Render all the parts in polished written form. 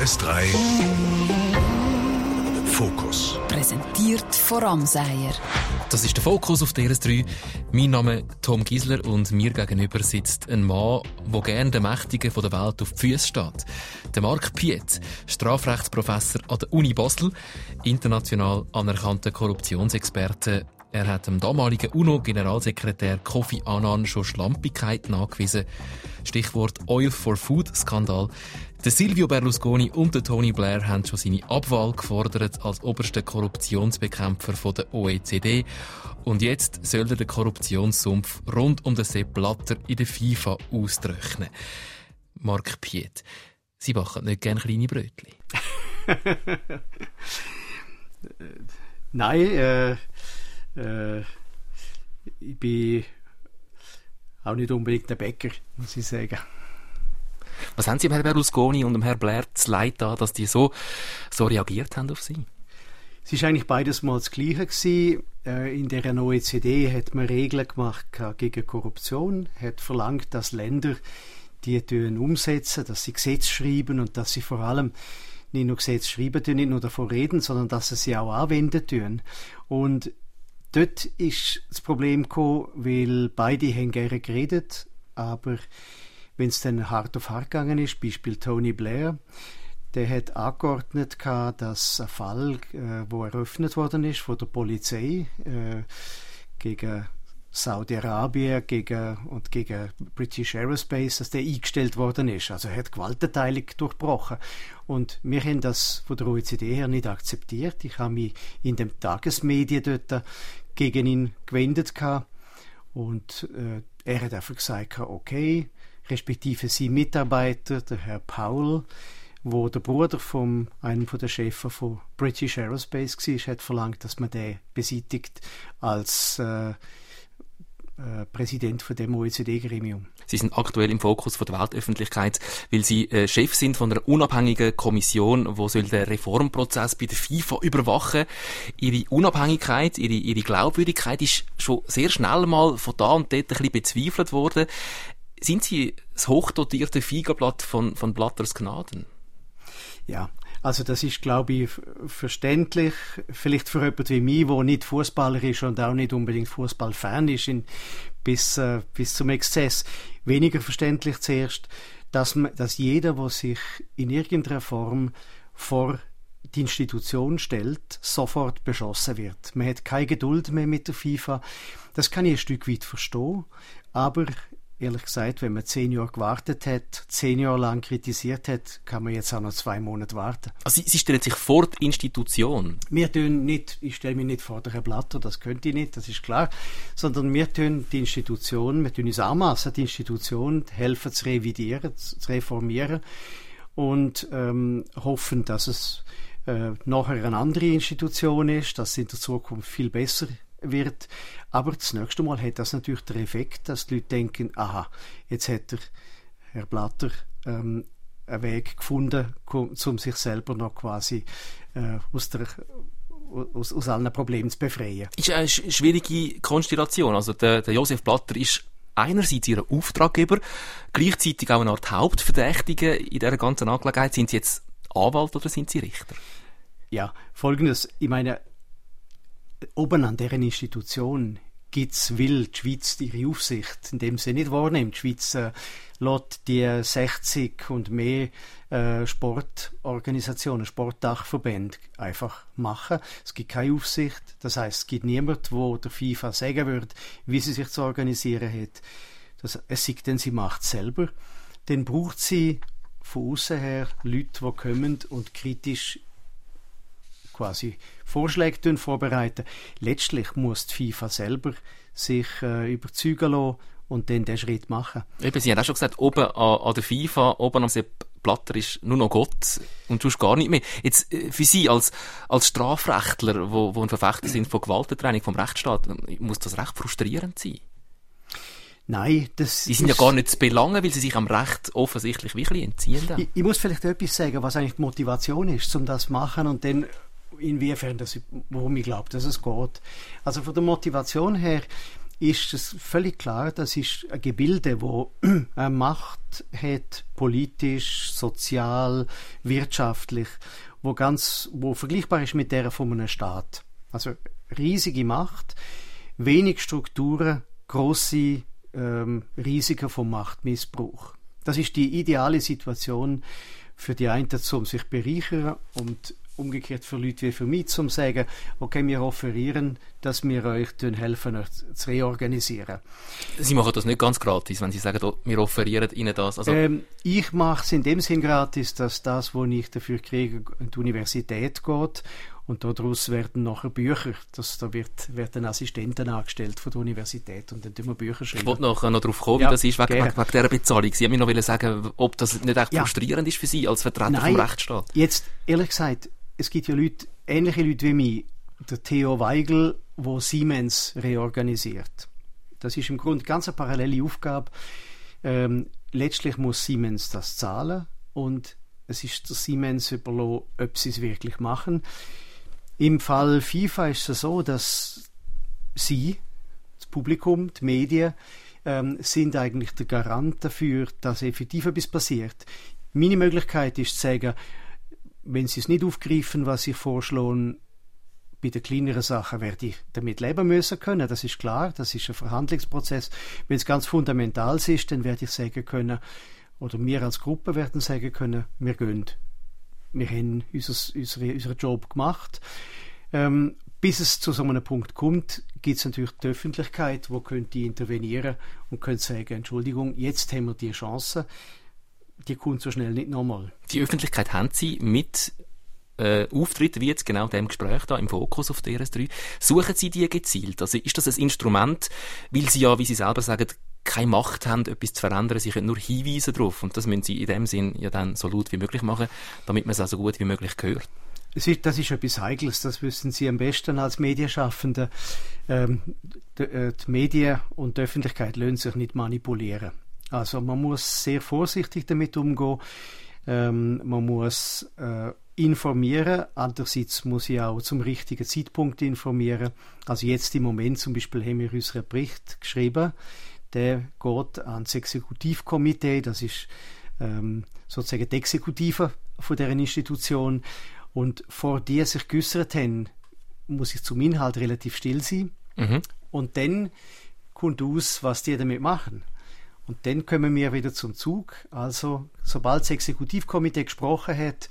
SRF 3 Fokus. Präsentiert von Ramsayer. Das ist der Fokus auf der RS3. Mein Name ist Tom Gisler und mir gegenüber sitzt ein Mann, der gerne den Mächtigen der Welt auf die Füße steht. Der Marc Piet, Strafrechtsprofessor an der Uni Basel, international anerkannter Korruptionsexperte. Er hat dem damaligen UNO-Generalsekretär Kofi Annan schon Schlampigkeit nachgewiesen. Stichwort Oil-for-Food-Skandal. Der Silvio Berlusconi und der Tony Blair haben schon seine Abwahl gefordert als oberster Korruptionsbekämpfer von der OECD. Und jetzt soll der Korruptionssumpf rund um den Sepp Blatter in der FIFA austrocknen. Marc Piet, Sie backen nicht gerne kleine Brötchen? Nein, ich bin auch nicht unbedingt ein Bäcker, muss ich sagen. Was haben Sie dem Herrn Berlusconi und dem Herrn Blair zu leid da, dass die so reagiert haben auf Sie? Es war eigentlich beides mal das Gleiche gewesen. In der OECD hat man Regeln gemacht gegen Korruption, hat verlangt, dass Länder die umsetzen, dass sie Gesetze schreiben und dass sie vor allem nicht nur Gesetze schreiben, nicht nur davon reden, sondern dass sie auch anwenden tun. Und dort ist das Problem gekommen, weil beide haben gerne geredet, aber wenn es dann hart auf hart gegangen ist, Beispiel Tony Blair, der hat angeordnet, dass ein Fall, wo eröffnet worden ist von der Polizei gegen Saudi-Arabien gegen British Aerospace, dass der eingestellt worden ist. Also er hat Gewaltenteilung durchbrochen. Und wir haben das von der OECD her nicht akzeptiert. Ich habe mich in den Tagesmedien dort gegen ihn gewendet. Und er hat einfach gesagt, okay, respektive sein Mitarbeiter, der Herr Powell, wo der Bruder von einem der Chefs von British Aerospace war, hat verlangt, dass man den beseitigt als Präsident von dem OECD-Gremium. Sie sind aktuell im Fokus von der Weltöffentlichkeit, weil Sie Chef sind von einer unabhängigen Kommission, die den Reformprozess bei der FIFA überwachen. Ihre Unabhängigkeit, Ihre Glaubwürdigkeit ist schon sehr schnell mal von da und dort ein bisschen bezweifelt worden. Sind Sie das hochdotierte Feigenblatt von Blatters Gnaden? Ja, also das ist, glaube ich, verständlich. Vielleicht für jemanden wie mich, der nicht Fußballer ist und auch nicht unbedingt Fußballfan ist, bis zum Exzess. Weniger verständlich zuerst, dass jeder, der sich in irgendeiner Form vor die Institution stellt, sofort beschossen wird. Man hat keine Geduld mehr mit der FIFA. Das kann ich ein Stück weit verstehen, aber ehrlich gesagt, wenn man 10 Jahre gewartet hat, 10 Jahre lang kritisiert hat, kann man jetzt auch noch 2 Monate warten. Also Sie stellen sich vor die Institution? Ich stelle mich nicht vor den Blatter, das könnte ich nicht, das ist klar, sondern wir tun die Institution, wir tun uns anmassen, die Institution helfen zu revidieren, zu reformieren und hoffen, dass es nachher eine andere Institution ist, dass es in der Zukunft viel besser wird. Aber das nächste Mal hat das natürlich den Effekt, dass die Leute denken, aha, jetzt hat Herr Blatter einen Weg gefunden, um sich selber noch quasi aus allen Problemen zu befreien. Ist eine schwierige Konstellation. Also der Josef Blatter ist einerseits Ihr Auftraggeber, gleichzeitig auch eine Art Hauptverdächtige in dieser ganzen Angelegenheit. Sind Sie jetzt Anwalt oder sind Sie Richter? Ja, Folgendes, ich meine, oben an deren Institution will die Schweiz ihre Aufsicht, indem sie nicht wahrnimmt. Die Schweiz lässt die 60 und mehr Sportorganisationen, Sportdachverbände einfach machen. Es gibt keine Aufsicht. Das heisst, es gibt niemanden, der der FIFA sagen würde, wie sie sich zu organisieren hat. Es sei denn, sie macht es selber. Dann braucht sie von außen her Leute, die kommen und kritisch quasi Vorschläge vorbereiten. Letztlich muss die FIFA selber sich überzeugen lassen und dann den Schritt machen. Eben, Sie haben auch schon gesagt, oben an der FIFA, oben am Sepp Blatter ist nur noch Gott und sonst gar nicht mehr. Jetzt für Sie als Strafrechtler, wo ein Verfechter sind von Gewaltentraining, vom Rechtsstaat, muss das recht frustrierend sein? Nein, Sie sind ja gar nicht zu belangen, weil Sie sich am Recht offensichtlich wirklich entziehen. Ich muss vielleicht etwas sagen, was eigentlich die Motivation ist, um das zu machen und dann inwiefern, worum ich glaube, dass es geht. Also von der Motivation her ist es völlig klar, das ist ein Gebilde, wo Macht hat, politisch, sozial, wirtschaftlich, wo vergleichbar ist mit der von einem Staat. Also riesige Macht, wenig Strukturen, grosse Risiken vom Machtmissbrauch. Das ist die ideale Situation für die einen, um sich zu bereichern und umgekehrt für Leute wie für mich, um zu sagen, okay, wir offerieren, dass wir euch helfen, euch zu reorganisieren. Sie machen das nicht ganz gratis, wenn Sie sagen, wir offerieren Ihnen das. Also ich mache es in dem Sinn gratis, dass das, was ich dafür kriege, an die Universität geht. Und daraus werden nachher Bücher. Da werden Assistenten angestellt von der Universität und dann tun wir Bücher schreiben. Ich wollte noch darauf kommen, wie das ist, wegen dieser Bezahlung. Sie haben mir noch sagen, ob das nicht echt frustrierend ist für Sie als Vertreter vom Rechtsstaat. Jetzt, ehrlich gesagt, es gibt ja ähnliche Leute wie mich, der Theo Weigel, der Siemens reorganisiert. Das ist im Grunde ganz eine parallele Aufgabe. Letztlich muss Siemens das zahlen und es ist der Siemens überlassen, ob sie es wirklich machen. Im Fall FIFA ist es so, dass Sie, das Publikum, die Medien, sind eigentlich der Garant dafür, dass effektiv etwas passiert. Meine Möglichkeit ist zu sagen, wenn Sie es nicht aufgreifen, was ich vorschlage, bei den kleineren Sachen werde ich damit leben müssen können, das ist klar, das ist ein Verhandlungsprozess. Wenn es ganz fundamental ist, dann werde ich sagen können, oder wir als Gruppe werden sagen können, wir gehen. Wir haben unseren Job gemacht. Bis es zu so einem Punkt kommt, gibt es natürlich die Öffentlichkeit, die könnte intervenieren und könnte sagen, Entschuldigung, jetzt haben wir die Chance, die kommt so schnell nicht nochmal. Die Öffentlichkeit haben Sie mit Auftritten wie jetzt genau dem Gespräch da im Fokus auf der DRS3. Suchen Sie die gezielt? Also ist das ein Instrument, weil Sie ja, wie Sie selber sagen, keine Macht haben, etwas zu verändern, sie können nur hinweisen darauf und das müssen Sie in dem Sinn ja dann so laut wie möglich machen, damit man es auch so gut wie möglich hört. Das ist etwas Heikles, das wissen Sie am besten als Medienschaffende. Die Medien und die Öffentlichkeit lassen sich nicht manipulieren. Also man muss sehr vorsichtig damit umgehen, man muss informieren, andererseits muss ich auch zum richtigen Zeitpunkt informieren. Also jetzt im Moment zum Beispiel haben wir unseren Bericht geschrieben, der geht ans Exekutivkomitee, das ist sozusagen die Exekutive von deren Institution. Und vor die sich geäussert haben, muss ich zum Inhalt relativ still sein. Mhm. Und dann kommt aus, was die damit machen. Und dann kommen wir wieder zum Zug. Also, sobald das Exekutivkomitee gesprochen hat,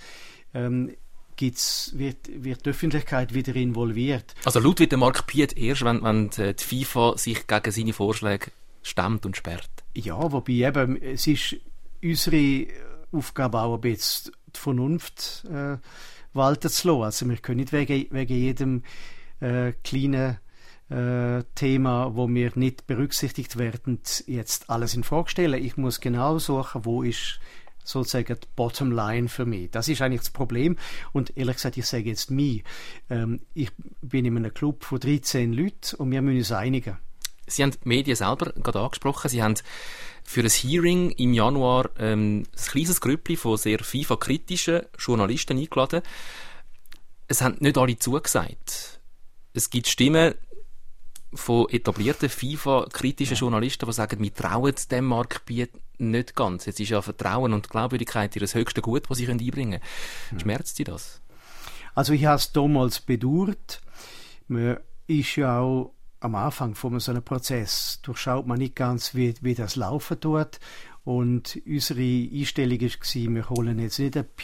wird die Öffentlichkeit wieder involviert. Also laut wird der Marc Piet erst, wenn die FIFA sich gegen seine Vorschläge stemmt und sperrt. Ja, wobei eben, es ist unsere Aufgabe auch ein bisschen die Vernunft walten zu lassen. Also wir können nicht wegen jedem kleinen Thema, wo wir nicht berücksichtigt werden, jetzt alles in Frage stellen. Ich muss genau suchen, wo ist sozusagen die Bottomline für mich. Das ist eigentlich das Problem. Und ehrlich gesagt, ich sage jetzt mich. Ich bin in einem Club von 13 Leuten und wir müssen uns einigen. Sie haben die Medien selber gerade angesprochen. Sie haben für ein Hearing im Januar ein kleines Grüppli von sehr FIFA-kritischen Journalisten eingeladen. Es haben nicht alle zugesagt. Es gibt Stimmen von etablierten FIFA-kritischen Journalisten, die sagen, wir trauen dem Marc Piet nicht ganz. Jetzt ist ja Vertrauen und Glaubwürdigkeit ihr das höchste Gut, das sie einbringen können. Schmerzt Sie das? Also ich habe es damals bedauert. Man ist ja auch am Anfang von so einem Prozess durchschaut man nicht ganz, wie das laufen tut. Und unsere Einstellung war, wir holen jetzt nicht einen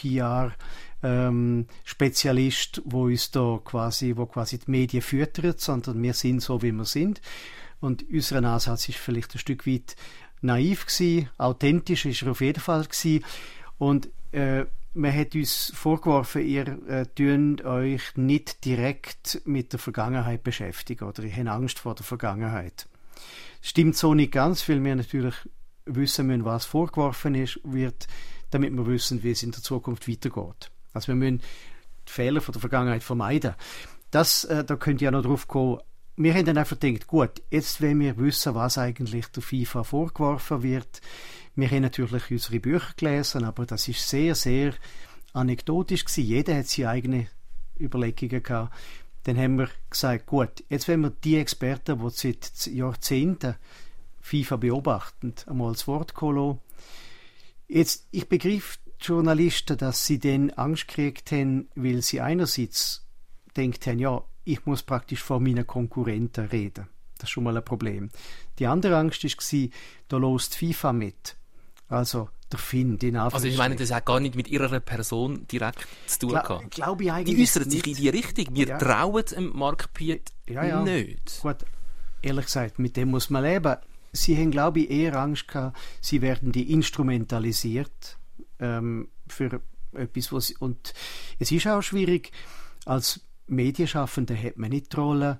PR-Spezialist, wo quasi die Medien füttert, sondern wir sind so, wie wir sind. Und unser Ansatz ist vielleicht ein Stück weit naiv gewesen, authentisch ist er auf jeden Fall gewesen. Und man hat uns vorgeworfen, ihr tünt euch nicht direkt mit der Vergangenheit beschäftigen oder ihr habt Angst vor der Vergangenheit. Stimmt so nicht ganz, weil wir natürlich wissen müssen, was vorgeworfen wird, damit wir wissen, wie es in der Zukunft weitergeht. Also wir müssen die Fehler von der Vergangenheit vermeiden. Da könnt ihr ja noch drauf kommen. Wir haben dann einfach gedacht, gut, jetzt wollen wir wissen, was eigentlich der FIFA vorgeworfen wird. Wir haben natürlich unsere Bücher gelesen, aber das ist sehr, sehr anekdotisch gewesen. Jeder hat seine eigenen Überlegungen gehabt. Dann haben wir gesagt, gut, jetzt wollen wir die Experten, die seit Jahrzehnten FIFA beobachten, einmal das Wort kommen. Jetzt, ich begriff die Journalisten, dass sie dann Angst gekriegt haben, weil sie einerseits denkt haben, ja, ich muss praktisch vor meinen Konkurrenten reden. Das ist schon mal ein Problem. Die andere Angst war, da lost FIFA mit. Also der Find in Also ich meine, das hat gar nicht mit ihrer Person direkt zu tun gehabt. Glaube ich eigentlich die äußern sich in die Richtung. Wir trauen Marc Piet ja. nicht. Gut, ehrlich gesagt, mit dem muss man leben. Sie haben, glaube ich, eher Angst gehabt, sie werden die instrumentalisiert für etwas, was und es ist auch schwierig, als Medienschaffender hat man nicht die Rolle,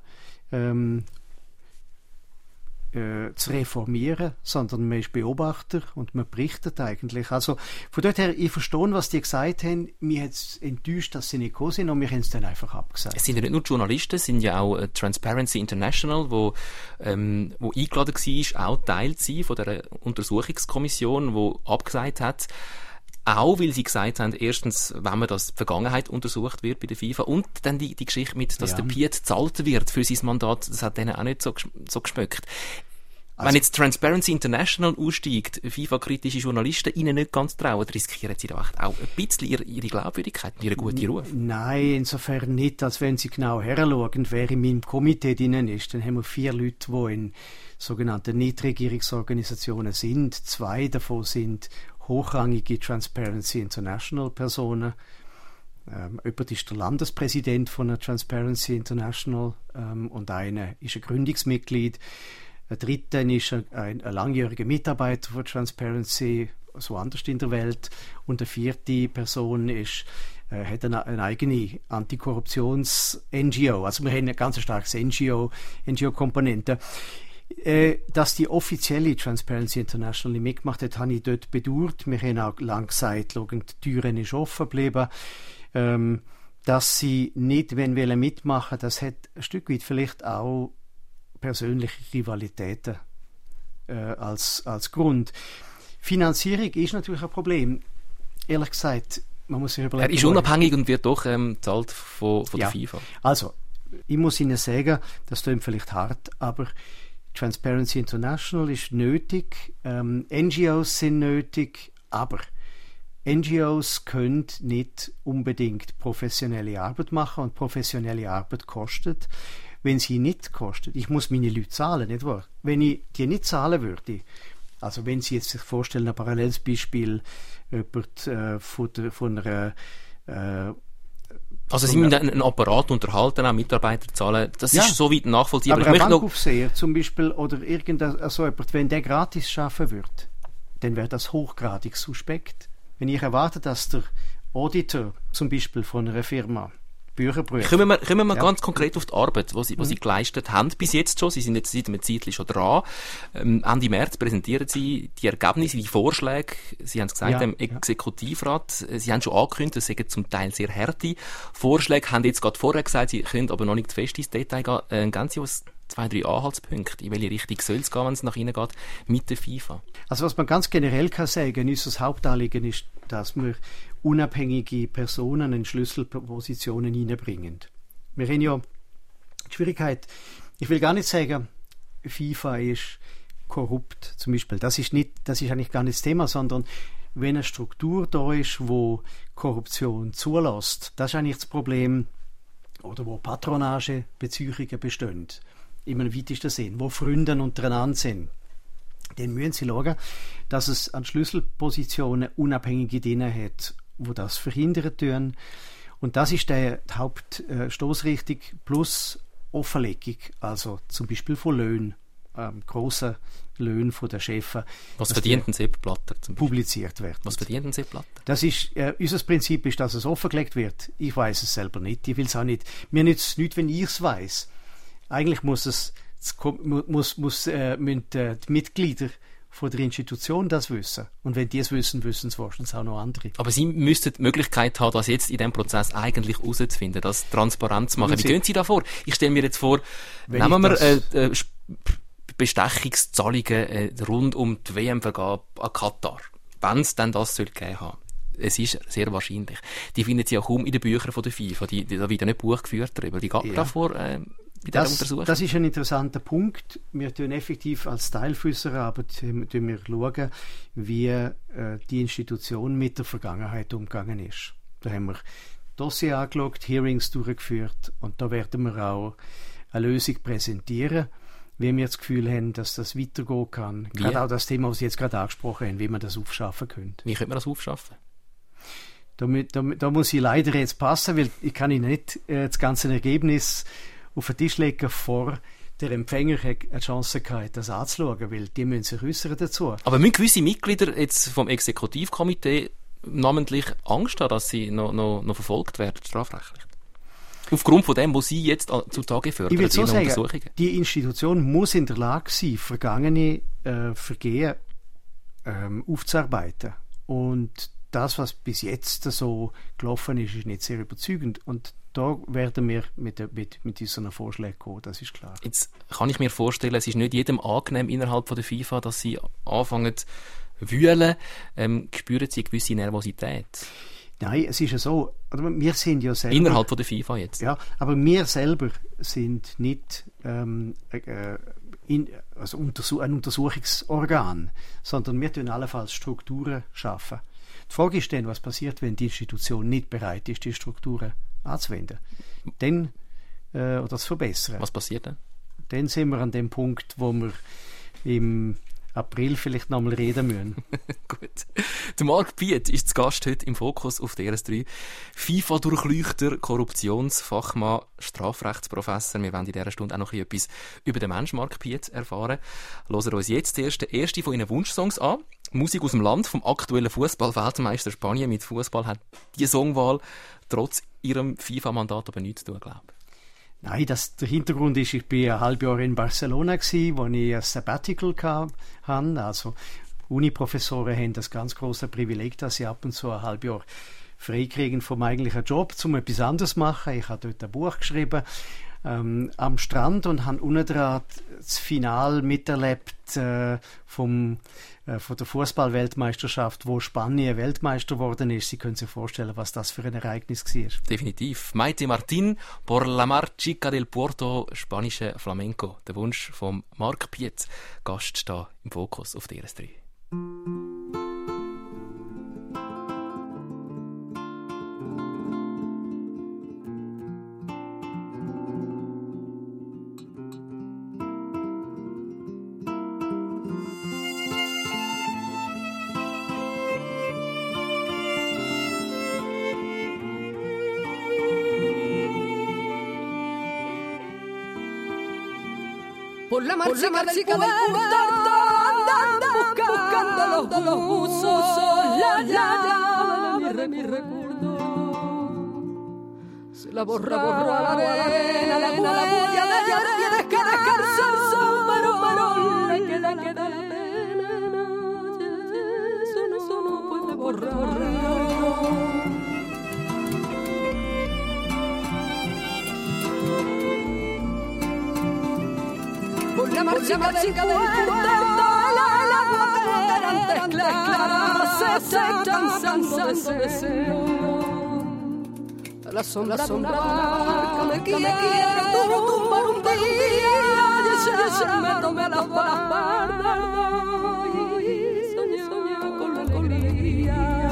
zu reformieren, sondern man ist Beobachter und man berichtet eigentlich. Also von dort her, ich verstehe, was die gesagt haben. Mir hat es enttäuscht, dass sie nicht gekommen sind und wir haben es dann einfach abgesagt. Es sind ja nicht nur Journalisten, es sind ja auch Transparency International, wo eingeladen war, auch Teil zu sein von der Untersuchungskommission, die abgesagt hat. Auch, weil sie gesagt haben, erstens, wenn man das die Vergangenheit untersucht wird bei der FIFA und dann die Geschichte mit, dass der Piet gezahlt wird für sein Mandat, das hat denen auch nicht so geschmeckt. Also, wenn jetzt Transparency International aussteigt, FIFA-kritische Journalisten ihnen nicht ganz trauen, riskieren sie da auch ein bisschen ihre Glaubwürdigkeit und ihren guten Ruf? Nein, insofern nicht, als wenn sie genau heranschauen, wer in meinem Komitee drin ist. Dann haben wir 4 Leute, die in sogenannten Nichtregierungsorganisationen sind. 2 davon sind hochrangige Transparency International Personen. Jemand ist der Landespräsident von der Transparency International und einer ist ein Gründungsmitglied. Ein dritter ist ein langjähriger Mitarbeiter von Transparency, so anders in der Welt. Und eine 4. Person hat eine eigene Antikorruptions-NGO. Also wir haben ein ganz starkes NGO-Komponente. Dass die offizielle Transparency International nicht mitgemacht hat, habe ich dort bedauert. Wir haben auch lange gesagt, die Türen ist offen geblieben. Dass sie nicht mitmachen wollen, das hat ein Stück weit vielleicht auch persönliche Rivalitäten als Grund. Finanzierung ist natürlich ein Problem. Ehrlich gesagt, man muss sich überlegen. Er ist unabhängig und wird doch bezahlt von der FIFA. Also, ich muss Ihnen sagen, das klingt vielleicht hart, aber Transparency International ist nötig, NGOs sind nötig, aber NGOs können nicht unbedingt professionelle Arbeit machen und professionelle Arbeit kostet. Wenn sie nicht kostet, ich muss meine Leute zahlen, nicht wahr? Wenn ich die nicht zahlen würde, also wenn Sie jetzt sich vorstellen, ein paralleles Beispiel, jemand von einer also Sie müssen einen Apparat unterhalten, auch Mitarbeiter zahlen, das ist so weit nachvollziehbar. Aber ein Bankaufseher zum Beispiel oder irgendein so jemand, wenn der gratis arbeiten würde, dann wäre das hochgradig suspekt. Wenn ich erwarte, dass der Auditor zum Beispiel von einer Firma Bücher prüft. Kommen wir ganz konkret auf die Arbeit, die sie geleistet haben bis jetzt schon. Sie sind jetzt seit einem Zeitchen schon dran. Ende März präsentieren Sie die Ergebnisse, die Vorschläge. Sie haben es gesagt, im Exekutivrat. Sie haben schon angekündigt, das sind zum Teil sehr harte Vorschläge. Haben jetzt gerade vorher gesagt, Sie können aber noch nicht zu fest ins Detail gehen. Ganz aus 2-3 Anhaltspunkte. In welche Richtung soll es gehen, wenn es nach Ihnen geht, mit der FIFA? Also was man ganz generell kann sagen, unser Hauptanliegen ist, dass wir unabhängige Personen in Schlüsselpositionen hineinbringen. Wir haben ja die Schwierigkeit, ich will gar nicht sagen, FIFA ist korrupt zum Beispiel. Das ist eigentlich gar nicht das Thema, sondern wenn eine Struktur da ist, wo Korruption zulässt, das ist eigentlich das Problem, oder wo Patronagebeziehungen bestehen, in einem weitesten Sinn, wo Freunde untereinander sind. Dann müssen Sie schauen, dass es an Schlüsselpositionen Unabhängige drin hat, wo das verhindern tun. Und das ist die Hauptstoßrichtung plus Offenlegung, also zum Beispiel von Löhnen, grossen Löhnen von der Chefs. Was verdient ein Sepp Blatter zum Beispiel? Publiziert werden. Was verdient ein Sepp Blatter? Das ist, unser Prinzip ist, dass es offengelegt wird. Ich weiß es selber nicht, ich will es auch nicht. Mir nützt es nicht, wenn ich es weiss. Eigentlich müssen die Mitglieder von der Institution das wissen. Und wenn die es wissen, wissen es wahrscheinlich auch noch andere. Aber Sie müssten die Möglichkeit haben, das jetzt in diesem Prozess eigentlich herauszufinden, das transparent zu machen. Wie gehen Sie da vor? Ich stelle mir jetzt vor, nehmen wir Bestechungszahlungen rund um die WM-Vergabe an Katar. Wenn es dann das soll gegeben haben. es ist sehr wahrscheinlich. Die finden Sie ja kaum in den Büchern von der FIFA. Da wird ja nicht Buch geführt darüber. Wie geht man da vor bei dieser Untersuchung? Das ist ein interessanter Punkt. Wir tun effektiv als Teil unserer Arbeit schauen, wie die Institution mit der Vergangenheit umgegangen ist. Da haben wir Dossier angeschaut, Hearings durchgeführt und da werden wir auch eine Lösung präsentieren, wie wir das Gefühl haben, dass das weitergehen kann. Wie? Gerade auch das Thema, das Sie jetzt gerade angesprochen haben, wie man das aufschaffen könnte. Wie könnte man das aufschaffen? Da muss ich leider jetzt passen, weil ich kann Ihnen nicht das ganze Ergebnis auf den Tisch legen, vor der Empfänger hat eine Chance gehabt, das anzuschauen, weil die müssen sich äußern dazu. Aber müssen gewisse Mitglieder jetzt vom Exekutivkomitee namentlich Angst haben, dass sie noch verfolgt werden, strafrechtlich? Aufgrund von dem, was Sie jetzt zutage fördern, ich will so sagen, die Institution muss in der Lage sein, vergangene Vergehen aufzuarbeiten. Und das, was bis jetzt so gelaufen ist, ist nicht sehr überzeugend. Und da werden wir mit unseren Vorschlägen kommen, das ist klar. Jetzt kann ich mir vorstellen, es ist nicht jedem angenehm innerhalb von der FIFA, dass Sie anfangen zu wühlen. Spüren Sie eine gewisse Nervosität? Nein, es ist ja so, wir sind ja selber... Innerhalb von der FIFA jetzt? Ja, aber wir selber sind nicht ein Untersuchungsorgan, sondern wir tun allenfalls Strukturen schaffen. Die Frage ist dann, was passiert, wenn die Institution nicht bereit ist, die Strukturen anzuwenden. Dann, oder zu verbessern. Was passiert dann? Dann sind wir an dem Punkt, wo wir im April vielleicht noch mal reden müssen. Gut. Der Marc Piet ist zu Gast heute im Fokus auf der RS3. FIFA-Durchleuchter, Korruptionsfachmann, Strafrechtsprofessor. Wir wollen in dieser Stunde auch noch etwas über den Menschen Marc Piet erfahren. Hören wir uns jetzt den ersten von Ihren Wunschsongs an. Musik aus dem Land vom aktuellen Fußball-Weltmeister Spanien. Mit Fußball hat die Songwahl trotz Ihrem FIFA-Mandat aber nichts zu tun, glaube ich. Nein, der Hintergrund ist, ich war ein halbes Jahr in Barcelona, wo ich ein Sabbatical hatte. Also Uniprofessoren haben das ganz große Privileg, dass sie ab und zu ein halbes Jahr frei kriegen vom eigentlichen Job, um etwas anderes zu machen. Ich habe dort ein Buch geschrieben am Strand und habe unten dran das Finale miterlebt von der Fußball-Weltmeisterschaft, wo Spanien Weltmeister geworden ist. Sie können sich vorstellen, was das für ein Ereignis war. Definitiv. Maite Martín, Por la Mar Chica del Puerto, spanische Flamenco. Der Wunsch von Marc Piet, Gast da im Fokus auf der RS3. Por la marcha del puerto andan buscando los buzos, la llave de mi recuerdo. Se la borró a la arena, la huella de ella que descansó, pero le queda la pena, eso no puede borrar. Por la marcha del puerto, la guatera antes clara se cansando de ese deseo. A la sombra de una barca me quiero tumbar un día, y me tomé las bardas y soñé con la alegría.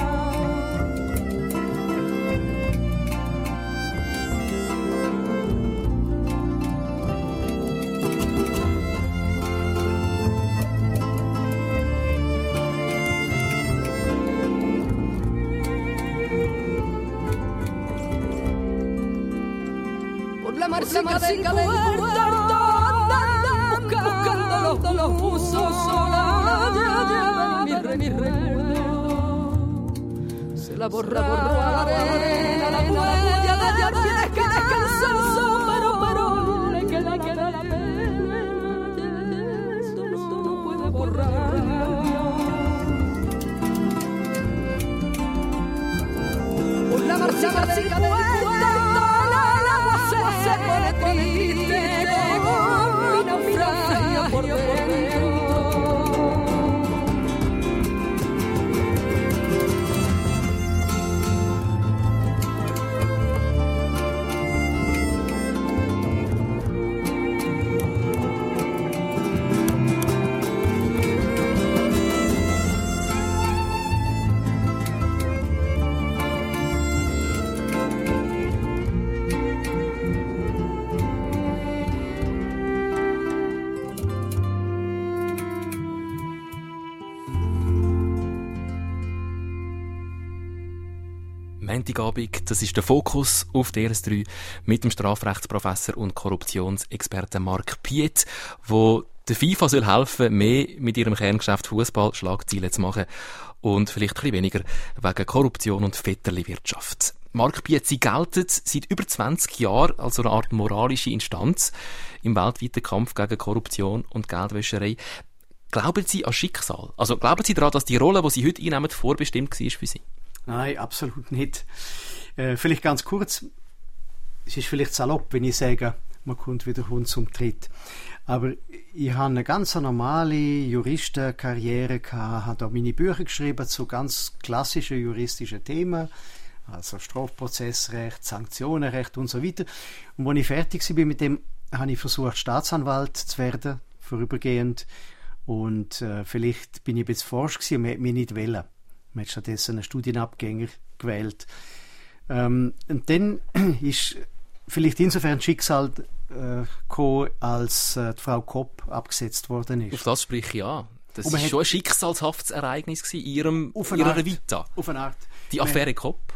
La marcha del puerto andan buscando los buzos, la llave mi recuerdo. Se la borró a la arena, la huella de ella que descansó, pero le queda la pena, eso no puede borrar. Por la marcha del puerto se pone triste como mi naufragio por dentro. Montagabend, das ist der Fokus auf DRS3 mit dem Strafrechtsprofessor und Korruptionsexperten Marc Piet, wo der FIFA soll helfen, mehr mit ihrem Kerngeschäft Fußball Schlagzeilen zu machen und vielleicht ein bisschen weniger wegen Korruption und Vetterli-Wirtschaft. Marc Piet, Sie gelten seit über 20 Jahren als eine Art moralische Instanz im weltweiten Kampf gegen Korruption und Geldwäscherei. Glauben Sie an Schicksal? Also glauben Sie daran, dass die Rolle, die Sie heute einnehmen, vorbestimmt war für Sie? Nein, absolut nicht. Vielleicht ganz kurz, es ist vielleicht salopp, wenn ich sage, man kommt wieder Hund zum Tritt. Aber ich habe eine ganz normale Juristenkarriere gehabt, habe auch meine Bücher geschrieben zu ganz klassischen juristischen Themen, also Strafprozessrecht, Sanktionenrecht und so weiter. Und als ich fertig war mit dem, habe ich versucht, Staatsanwalt zu werden, vorübergehend. Und vielleicht bin ich ein bisschen forsch gewesen und man hat mich nicht wählen. Man hat stattdessen einen Studienabgänger gewählt. Und dann ist vielleicht insofern Schicksal gekommen, als die Frau Kopp abgesetzt worden ist. Auf das spreche ich an. Das war schon ein schicksalshaftes Ereignis in Ihrer Vita. Auf eine Art. Die Affäre Kopp.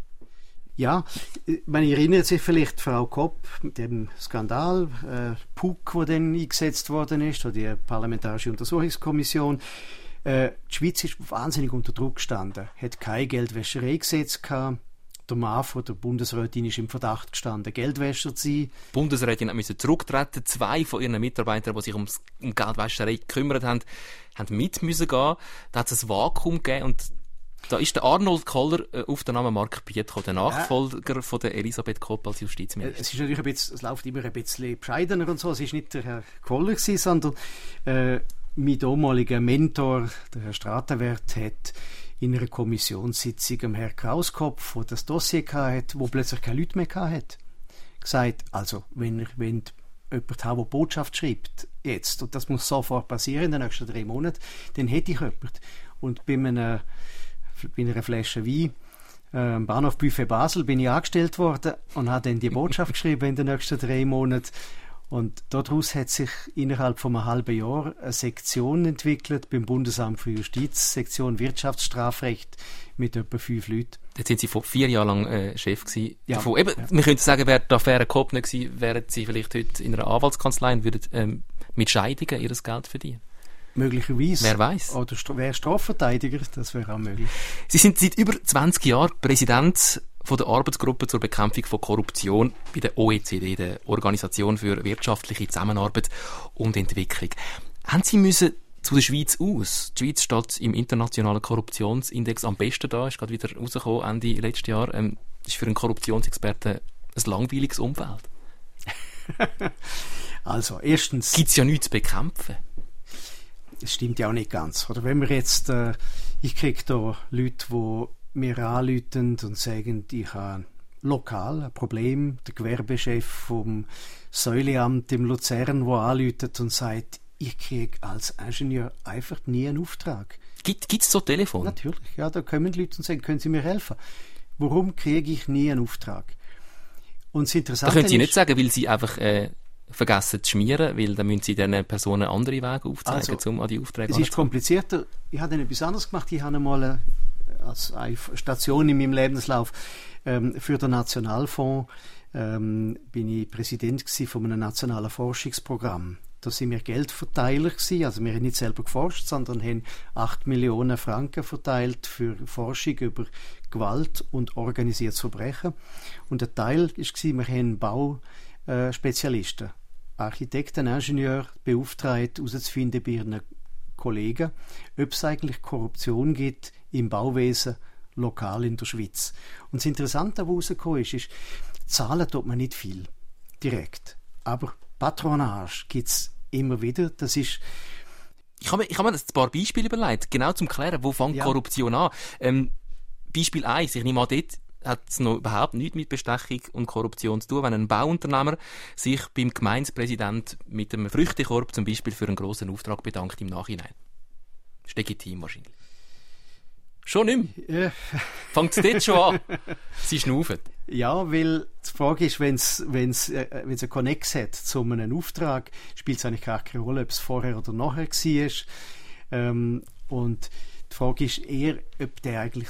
Ja, man erinnert sich vielleicht Frau Kopp mit dem Skandal, PUC, der dann eingesetzt worden ist, oder die Parlamentarische Untersuchungskommission. Die Schweiz ist wahnsinnig unter Druck gestanden, hat kein Geldwäschereigesetz gehabt. Der Mann von der Bundesrätin ist im Verdacht gestanden, Geldwäscher zu sein. Die Bundesrätin musste zurücktreten. 2 von ihren Mitarbeitern, die sich um Geldwäscherei gekümmert haben, mit müssen gehen. Da hat es ein Vakuum gegeben und da ist der Arnold Koller auf den Namen Marc Piet gekommen, der Nachfolger von der Elisabeth Kopp als Justizministerin. Es ist natürlich es läuft immer ein bisschen bescheidener und so. Es ist nicht der Herr Koller gewesen, sondern mein damaliger Mentor, der Herr Stratenwert, hat in einer Kommissionssitzung am Herrn Krauskopf, der das Dossier hatte, wo plötzlich keine Leute mehr hatte, gesagt, also wenn jemand hat, der Botschaft schreibt, jetzt, und das muss sofort passieren in den nächsten 3 Monaten, dann hätte ich jemanden. Und bei einer Flasche Wein am Bahnhof Buffet Basel bin ich angestellt worden und habe dann die Botschaft geschrieben in den nächsten 3 Monaten. Und daraus hat sich innerhalb von einem halben Jahr eine Sektion entwickelt beim Bundesamt für Justiz, Sektion Wirtschaftsstrafrecht mit etwa 5 Leuten. Jetzt sind Sie vor 4 Jahren lang Chef gewesen. Ja. Eben, ja. Man könnte sagen, wäre die Affäre Kopp nicht gewesen, wären Sie vielleicht heute in einer Anwaltskanzlei und würden mit Scheidungen Ihr Geld verdienen. Möglicherweise. Wer weiß? Oder wäre Strafverteidiger, das wäre auch möglich. Sie sind seit über 20 Jahren Präsident von der Arbeitsgruppe zur Bekämpfung von Korruption bei der OECD, der Organisation für wirtschaftliche Zusammenarbeit und Entwicklung. Haben Sie müssen zu der Schweiz aus? Die Schweiz steht im internationalen Korruptionsindex am besten da, ist gerade wieder rausgekommen Ende letzten Jahr. Das ist für einen Korruptionsexperten ein langweiliges Umfeld. Also, erstens... Gibt es ja nichts zu bekämpfen. Das stimmt ja auch nicht ganz. Oder wenn wir jetzt... ich kriege da Leute, die mir anrufen und sagen, ich habe lokal ein Problem. Der Gewerbechef vom Säuleamt im Luzern, der anruft und sagt, ich kriege als Ingenieur einfach nie einen Auftrag. Gibt es so Telefon? Natürlich, ja, da kommen Leute und sagen, können Sie mir helfen? Warum kriege ich nie einen Auftrag? Und das Interessante da können Sie nicht sagen, weil Sie einfach vergessen zu schmieren, weil dann müssen Sie diesen Personen andere Wege aufzeigen, um an die Aufträge anzukommen. Es ist komplizierter. Ich habe dann etwas anderes gemacht. Ich habe einmal als eine Station in meinem Lebenslauf für den Nationalfonds bin ich Präsident von einem nationalen Forschungsprogramm. Da sind wir Geldverteiler gewesen. Also wir haben nicht selber geforscht, sondern haben 8 Millionen Franken verteilt für Forschung über Gewalt und organisiertes Verbrechen. Und der Teil war, wir haben Bauspezialisten, Architekten, Ingenieure beauftragt, herauszufinden bei ihren Kollegen, ob es eigentlich Korruption gibt im Bauwesen lokal in der Schweiz. Und das Interessante, was rausgekommen ist, zahlen tut man nicht viel direkt. Aber Patronage gibt es immer wieder. Das ist... Ich habe mir ein paar Beispiele überlegt, genau zum Klären, wo fängt Korruption an. Beispiel 1, ich nehme an, dort hat es noch überhaupt nichts mit Bestechung und Korruption zu tun, wenn ein Bauunternehmer sich beim Gemeindepräsident mit einem Früchtekorb zum Beispiel für einen grossen Auftrag bedankt im Nachhinein. Das ist legitim wahrscheinlich. Schon nicht mehr? Fängt es dort schon an? Sie schnaufen. Ja, weil die Frage ist, wenn es einen Konnex hat zu einem Auftrag, spielt es eigentlich gar keine Rolle, ob es vorher oder nachher war. Und die Frage ist eher, ob der eigentlich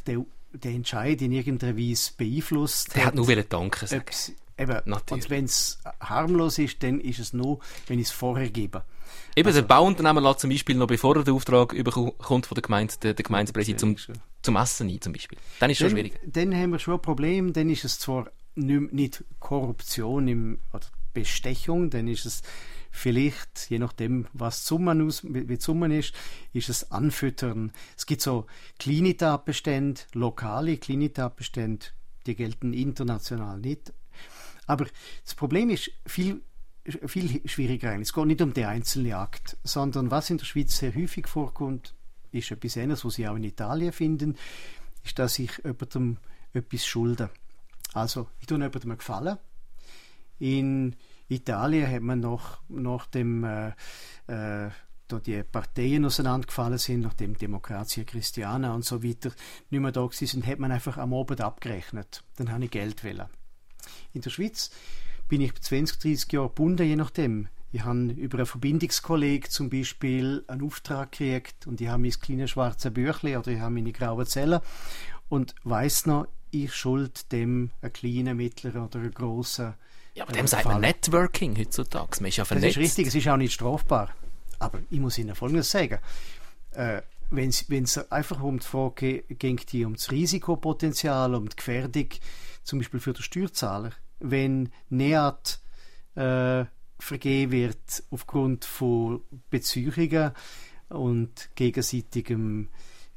den Entscheid in irgendeiner Weise beeinflusst hat nur danken sagen. Und wenn es harmlos ist, dann ist es nur, wenn ich es vorher gebe. Eben, der Bauunternehmer lässt zum Beispiel noch, bevor er den Auftrag überkommt von der Gemeinde, der Gemeindepräsident zum Essen ein, zum Beispiel. Dann ist es schon schwierig. Dann haben wir schon ein Problem, dann ist es zwar nicht Korruption oder Bestechung, dann ist es vielleicht, je nachdem, was wie die Summe ist es Anfüttern. Es gibt so kleine Tatbestände, lokale kleine Tatbestände, die gelten international nicht. Aber das Problem ist viel schwieriger eigentlich. Es geht nicht um den einzelnen Akt, sondern was in der Schweiz sehr häufig vorkommt, ist etwas Ähnliches, was Sie auch in Italien finden, ist, dass ich jemandem etwas schulde. Also, ich tue jemandem einen Gefallen. In Italien hat man nachdem da die Parteien auseinandergefallen sind, nachdem Democrazia Cristiana und so weiter nicht mehr da sind, hat man einfach am Abend abgerechnet. Dann habe ich Geld wollen. In der Schweiz bin ich 20, 30 Jahre gebunden, je nachdem. Ich habe über einen Verbindungskollegen zum Beispiel einen Auftrag gekriegt und ich habe mein kleines schwarzes Büchlein oder ich habe meine graue Zelle und weiss noch, ich schuld dem einen kleinen, mittleren oder einen grossen. Ja, aber dem sagt man Networking heutzutage. Man ist ja vernetzt. Das ist richtig, es ist auch nicht strafbar. Aber ich muss Ihnen Folgendes sagen. Wenn es einfach um die Frage geht, um das Risikopotenzial, um die Gefährdung, zum Beispiel für den Steuerzahler, wenn NEAT vergeben wird aufgrund von Beziehungen und gegenseitigem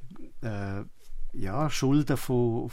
Schulden von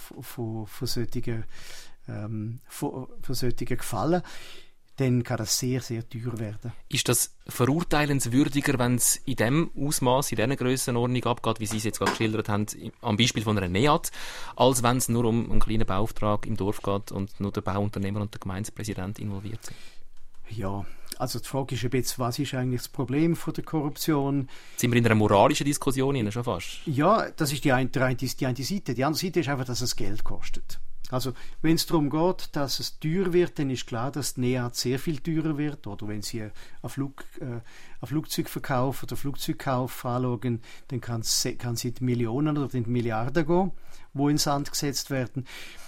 solchen Gefallen, dann kann das sehr, sehr teuer werden. Ist das verurteilenswürdiger, wenn es in dem Ausmaß, in dieser Grössenordnung abgeht, wie Sie es jetzt gerade geschildert haben, am Beispiel von einer NEAT, als wenn es nur um einen kleinen Bauauftrag im Dorf geht und nur der Bauunternehmer und der Gemeindepräsident involviert sind? Ja, also die Frage ist ein bisschen, was ist eigentlich das Problem von der Korruption? Sind wir in einer moralischen Diskussion schon fast? Ja, das ist die eine Seite. Die andere Seite ist einfach, dass es Geld kostet. Also, wenn es darum geht, dass es teuer wird, dann ist klar, dass die NEAT sehr viel teurer wird. Oder wenn Sie einen Flugzeugverkauf oder Flugzeugkauf anschauen, dann kann es in die Millionen oder in die Milliarden gehen, die in den Sand gesetzt werden.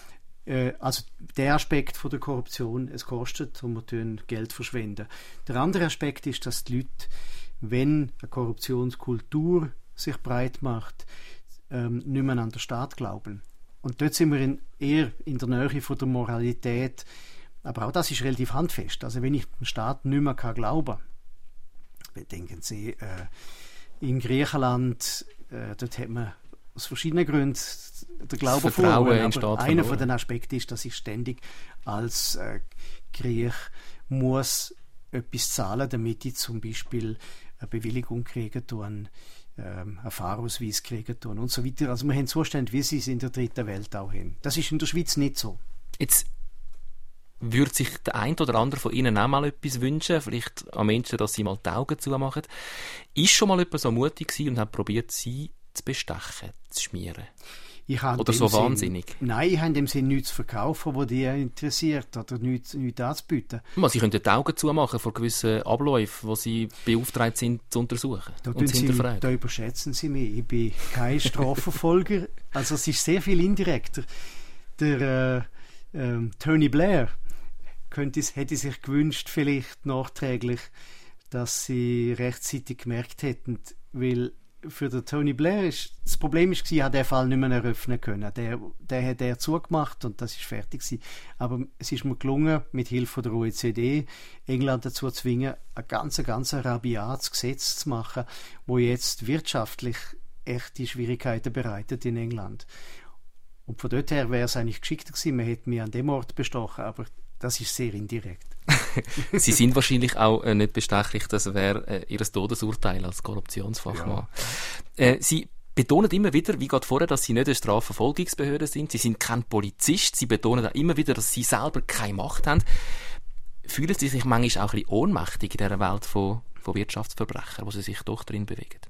Also der Aspekt von der Korruption, es kostet und wir tun Geld verschwenden. Der andere Aspekt ist, dass die Leute, wenn eine Korruptionskultur sich breit macht, nicht mehr an den Staat glauben. Und dort sind wir eher in der Nähe von der Moralität. Aber auch das ist relativ handfest. Also wenn ich dem Staat nicht mehr glauben kann, denken Sie, in Griechenland, dort hat man aus verschiedenen Gründen der Glaube verloren. Aber einer von den Aspekten ist, dass ich ständig als Griech muss etwas zahlen, damit ich zum Beispiel eine Bewilligung kriegen kann, einen Fahrausweis kriegen tun und so weiter. Also wir haben Zustände, wie sie es in der dritten Welt auch haben. Das ist in der Schweiz nicht so. Jetzt würde sich der ein oder andere von Ihnen auch mal etwas wünschen, vielleicht an Menschen, dass sie mal die Augen zumachen. Ist schon mal jemand so mutig gewesen und hat probiert, sie zu bestechen, zu schmieren? Oder so wahnsinnig? Nein, ich habe in dem Sinn nichts zu verkaufen, was dich interessiert oder nichts anzubieten. Sie können die Augen zumachen vor gewissen Abläufen, die Sie beauftragt sind zu untersuchen und zu hinterfragen. Da überschätzen Sie mich. Ich bin kein Strafverfolger. Also es ist sehr viel indirekter. Der Tony Blair hätte sich gewünscht, vielleicht nachträglich, dass sie rechtzeitig gemerkt hätten, weil für den Tony Blair ist das Problem ist, er hat den Fall nicht mehr eröffnen können. Der hat er zugemacht und das ist fertig gewesen. Aber es ist mir gelungen, mit Hilfe der OECD England dazu zu zwingen, ein ganz rabiates Gesetz zu machen, wo jetzt wirtschaftlich echte Schwierigkeiten bereitet in England. Und von dort her wäre es eigentlich geschickter gewesen, man hätte mich an dem Ort bestochen, aber das ist sehr indirekt. Sie sind wahrscheinlich auch nicht bestechlich, das wäre Ihr Todesurteil als Korruptionsfachmann. Ja. Sie betonen immer wieder, wie gerade vorher, dass Sie nicht eine Strafverfolgungsbehörde sind. Sie sind kein Polizist. Sie betonen auch immer wieder, dass Sie selber keine Macht haben. Fühlen Sie sich manchmal auch ein bisschen ohnmächtig in dieser Welt von Wirtschaftsverbrechern, wo Sie sich doch drin bewegen?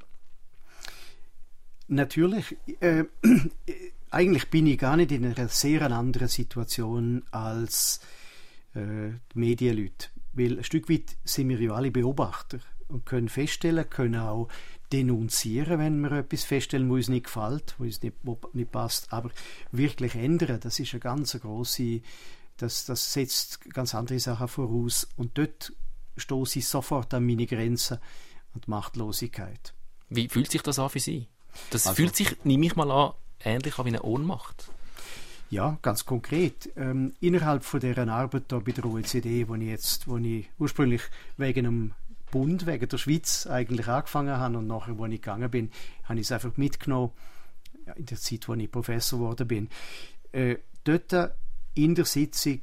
Natürlich. Eigentlich bin ich gar nicht in einer sehr anderen Situation als die Medienleute. Weil ein Stück weit sind wir ja alle Beobachter und können feststellen, können auch denunzieren, wenn wir etwas feststellen, wo uns nicht gefällt, wo nicht passt, aber wirklich ändern, das ist eine ganz grosse, das setzt ganz andere Sachen voraus und dort stoße ich sofort an meine Grenzen und Machtlosigkeit. Wie fühlt sich das an für Sie? Das fühlt sich, nehme ich mal an, ähnlich an wie eine Ohnmacht. Ja, ganz konkret. Innerhalb von dieser Arbeit da bei der OECD, wo ich ursprünglich wegen dem Bund, wegen der Schweiz eigentlich angefangen habe und nachher, wo ich gegangen bin, habe ich es einfach mitgenommen, in der Zeit, wo ich Professor geworden bin. Dort in der Sitzung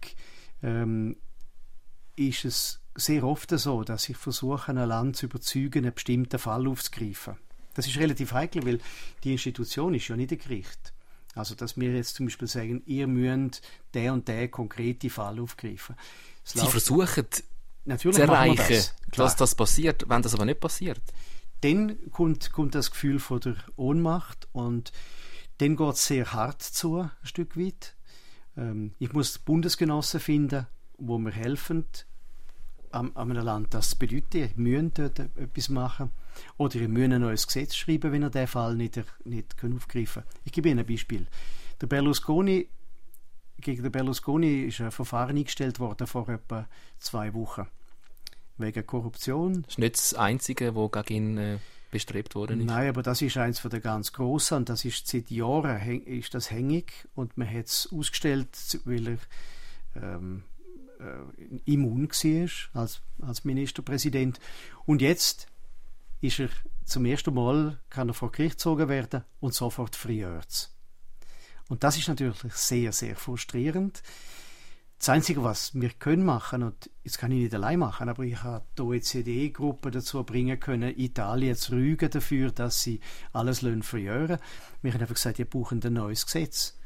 ist es sehr oft so, dass ich versuche, ein Land zu überzeugen, einen bestimmten Fall aufzugreifen. Das ist relativ heikel, weil die Institution ist ja nicht ein Gericht. Also, dass wir jetzt zum Beispiel sagen, ihr müsst den und den konkreten Fall aufgreifen. Sie versuchen natürlich zu erreichen, dass das passiert. Wenn das aber nicht passiert, dann kommt das Gefühl von der Ohnmacht und dann geht es sehr hart zu, ein Stück weit. Ich muss Bundesgenossen finden, wo mir helfen, an einem Land das bedeutet, ihr müsst dort etwas machen. Oder ihr müsst ein neues Gesetz schreiben, wenn ihr diesen Fall nicht aufgreifen könnt. Ich gebe Ihnen ein Beispiel. Gegen den Berlusconi ist ein Verfahren eingestellt worden vor etwa 2 Wochen. Wegen Korruption. Das ist nicht das Einzige, das gegen ihn bestrebt worden ist. Nein, aber das ist eins von der ganz Grossen und das ist seit Jahren ist das hängig und man hat es ausgestellt, weil er immun war als Ministerpräsident. Und jetzt ist er zum ersten Mal, kann er vor Gericht gezogen werden und sofort friert. Und das ist natürlich sehr, sehr frustrierend. Das Einzige, was wir können machen, und jetzt kann ich nicht allein machen, aber ich habe die OECD-Gruppe dazu bringen können, Italien zu rügen dafür, dass sie alles verjähren. Wir haben einfach gesagt, ihr braucht ein neues Gesetz.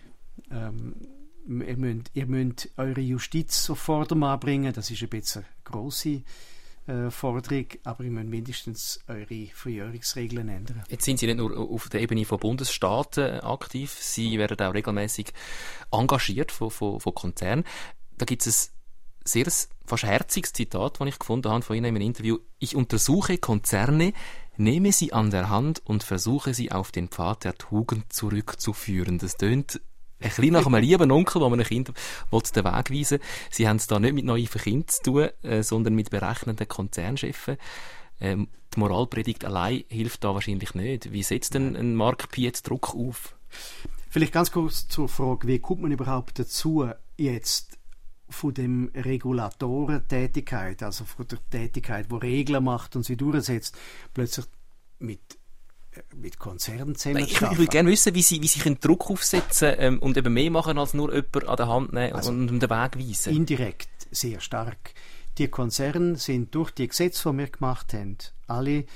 Ihr müsst eure Justiz auf Vordermann bringen, das ist ein bisschen eine grosse Forderung, aber ihr müsst mindestens eure Verjährungsregeln ändern. Jetzt sind Sie nicht nur auf der Ebene von Bundesstaaten aktiv, Sie werden auch regelmäßig engagiert von Konzernen. Da gibt es ein sehr fast herziges Zitat, das ich gefunden habe von Ihnen in einem Interview. Ich untersuche Konzerne, nehme sie an der Hand und versuche sie auf den Pfad der Tugend zurückzuführen. Das tönt ein bisschen nach einem lieben Onkel, wo man ein Kind den Weg weisen will. Sie haben es da nicht mit naiven Kindern zu tun, sondern mit berechnenden Konzernchefen. Die Moralpredigt allein hilft da wahrscheinlich nicht. Wie setzt denn ein Marc Piet Druck auf? Vielleicht ganz kurz zur Frage, wie kommt man überhaupt dazu, jetzt von dem Regulatorentätigkeit, also von der Tätigkeit, die Regeln macht und sie durchsetzt, plötzlich mit Konzernen zusammen Ich würde gerne wissen, wie Sie können Druck aufsetzen und eben mehr machen, als nur jemanden an der Hand nehmen und den Weg weisen. Indirekt sehr stark. Die Konzerne sind durch die Gesetze, die wir gemacht haben, alle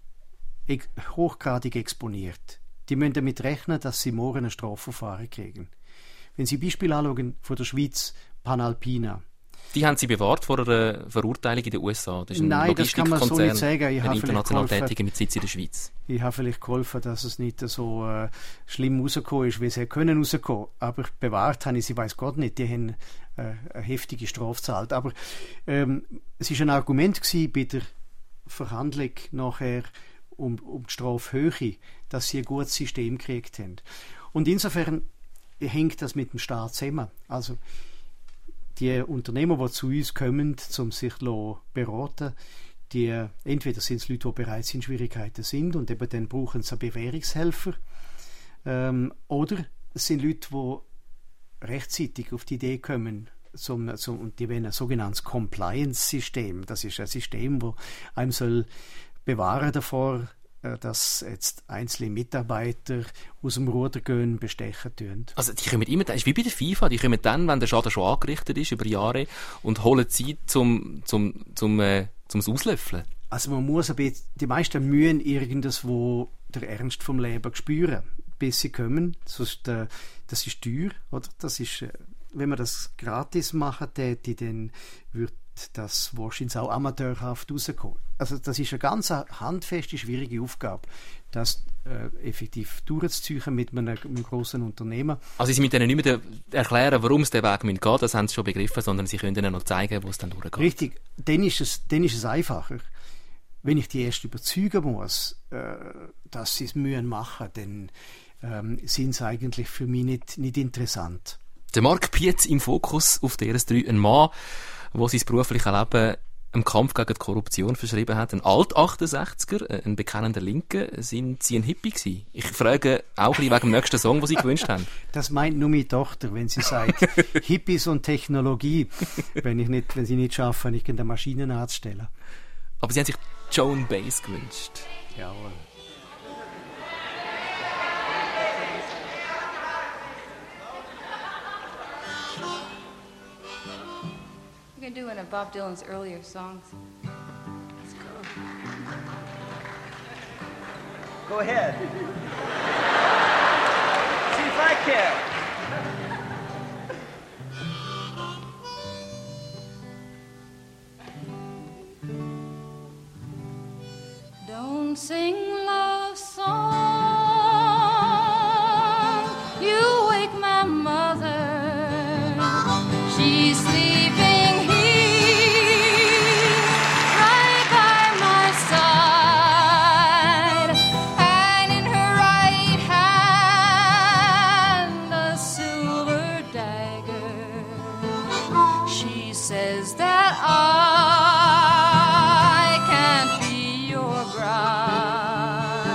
hochgradig exponiert. Die müssen damit rechnen, dass sie morgen ein Strafverfahren kriegen. Wenn Sie Beispiel anschauen von der Schweiz, Panalpina. Die haben Sie bewahrt vor einer Verurteilung in den USA. Das ist ein Nein, das kann man so nicht sagen. Ein international tätiger mit Sitz in der Schweiz. Ich habe vielleicht geholfen, dass es nicht so schlimm rausgekommen ist, wie sie können rauskommen. Aber bewahrt habe ich sie, weiss Gott nicht. Die haben eine heftige Strafe gezahlt. Aber es war ein Argument bei der Verhandlung nachher um die Strafhöhe, dass sie ein gutes System gekriegt haben. Und insofern hängt das mit dem Staat zusammen. Also die Unternehmer, die zu uns kommen, um sich beraten, entweder sind es Leute, die bereits in Schwierigkeiten sind und eben dann brauchen sie einen Bewährungshelfer, oder es sind Leute, die rechtzeitig auf die Idee kommen, und die wollen ein sogenanntes Compliance-System. Das ist ein System, das einem soll bewahren davor, dass jetzt einzelne Mitarbeiter aus dem Ruder gehen, bestechen tun. Also die kommen immer, das ist wie bei der FIFA, die kommen dann, wenn der Schaden schon angerichtet ist, über Jahre, und holen Zeit zum Auslöffeln. Also man muss die meisten müssen irgendwo den Ernst vom Leben spüren, bis sie kommen. Sonst, das ist teuer, oder? Das ist, wenn man das gratis machen täte, dann würde das wahrscheinlich auch amateurhaft rauskommen. Also das ist eine ganz handfeste, schwierige Aufgabe, das effektiv durchzuziehen mit einem grossen Unternehmen. Also Sie müssen ihnen nicht mehr erklären, warum es den Weg gehen müssen, das haben sie schon begriffen, sondern Sie können ihnen noch zeigen, wo es dann durchgeht. Richtig, dann ist es einfacher. wenn ich die erst überzeugen muss, dass sie es machen, dann sind sie eigentlich für mich nicht interessant. Der Marc Pietz im Fokus auf DRS3, ein Mann, der sein berufliches Leben im Kampf gegen die Korruption verschrieben hat. Ein Alt-68er, ein bekennender Linker. Sind Sie ein Hippie gewesen? Ich frage auch ein bisschen wegen dem nächsten Song, den Sie gewünscht haben. Das meint nur meine Tochter, wenn sie sagt, Hippies und Technologie, wenn sie nicht schaffen, ich kann den Maschinenarzt stellen. Aber Sie haben sich Joan Baez gewünscht. Jawohl. We're going to do one of Bob Dylan's earlier songs. Let's go. Go ahead. See if I can. Don't sing love song. You wake my mother. She's sleeping here right by my side, and in her right hand a silver dagger. She says that I can't be your bride.